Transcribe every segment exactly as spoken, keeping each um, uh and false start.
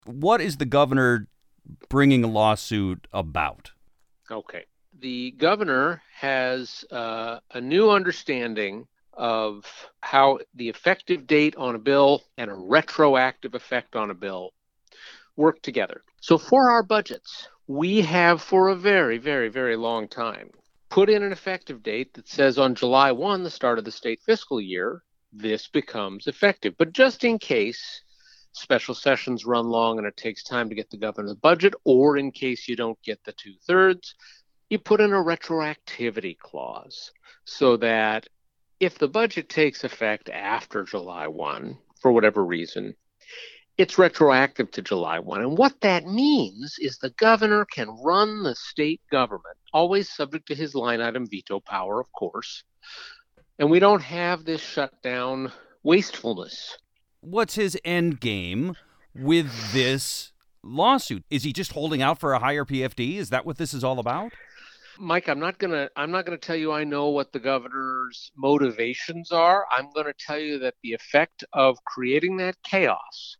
What is the governor bringing a lawsuit about? Okay. The governor has uh, a new understanding of how the effective date on a bill and a retroactive effect on a bill work together. So for our budgets, we have for a very, very, very long time put in an effective date that says on July first, the start of the state fiscal year, this becomes effective. But just in case special sessions run long and it takes time to get the governor's budget, or in case you don't get the two thirds, you put in a retroactivity clause so that if the budget takes effect after July first, for whatever reason, it's retroactive to July first. And what that means is the governor can run the state government, always subject to his line item veto power, of course. And we don't have this shutdown wastefulness. What's his end game with this lawsuit? Is he just holding out for a higher P F D? Is that what this is all about? Mike, I'm not gonna I'm not gonna tell you I know what the governor's motivations are. I'm gonna tell you that the effect of creating that chaos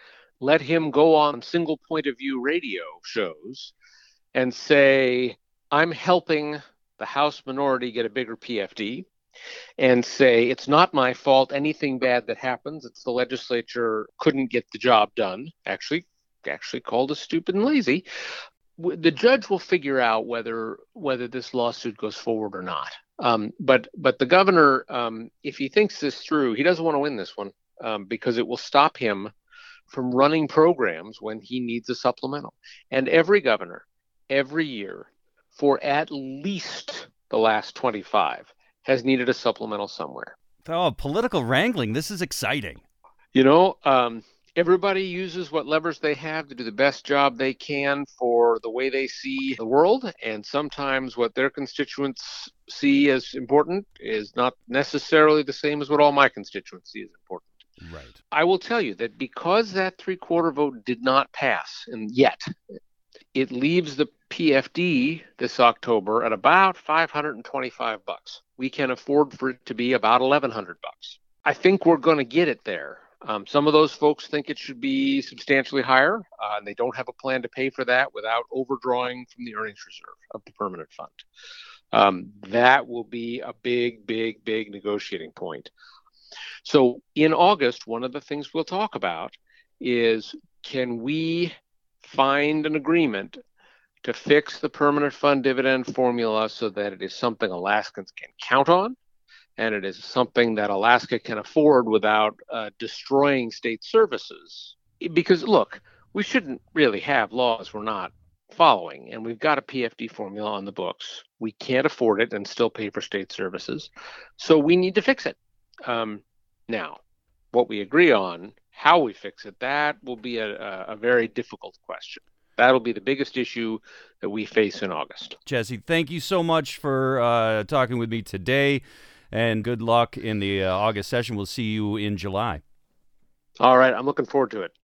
let him go on single point of view radio shows and say, I'm helping the House minority get a bigger P F D, and say, it's not my fault, anything bad that happens. It's the legislature couldn't get the job done. Actually, actually called us stupid and lazy. The judge will figure out whether whether this lawsuit goes forward or not. Um, but but the governor, um, if he thinks this through, he doesn't want to win this one um, because it will stop him from running programs when he needs a supplemental. And every governor, every year, for at least the last twenty-five, has needed a supplemental somewhere. Oh, political wrangling. This is exciting. You know, um, everybody uses what levers they have to do the best job they can for the way they see the world. And sometimes what their constituents see as important is not necessarily the same as what all my constituents see as important. Right. I will tell you that because that three-quarter vote did not pass, and yet it leaves the P F D this October at about five hundred twenty-five bucks. We can afford for it to be about eleven hundred bucks. I think we're going to get it there. Um, some of those folks think it should be substantially higher, uh, and they don't have a plan to pay for that without overdrawing from the earnings reserve of the permanent fund. Um, that will be a big, big, big negotiating point. So in August, one of the things we'll talk about is, can we find an agreement to fix the permanent fund dividend formula so that it is something Alaskans can count on, and it is something that Alaska can afford without uh, destroying state services? Because, look, we shouldn't really have laws we're not following, and we've got a P F D formula on the books. We can't afford it and still pay for state services, so we need to fix it. Um, now, what we agree on, how we fix it, that will be a, a, a very difficult question. That'll be the biggest issue that we face in August. Jesse, thank you so much for uh, talking with me today, and good luck in the uh, August session. We'll see you in July. All right, I'm looking forward to it.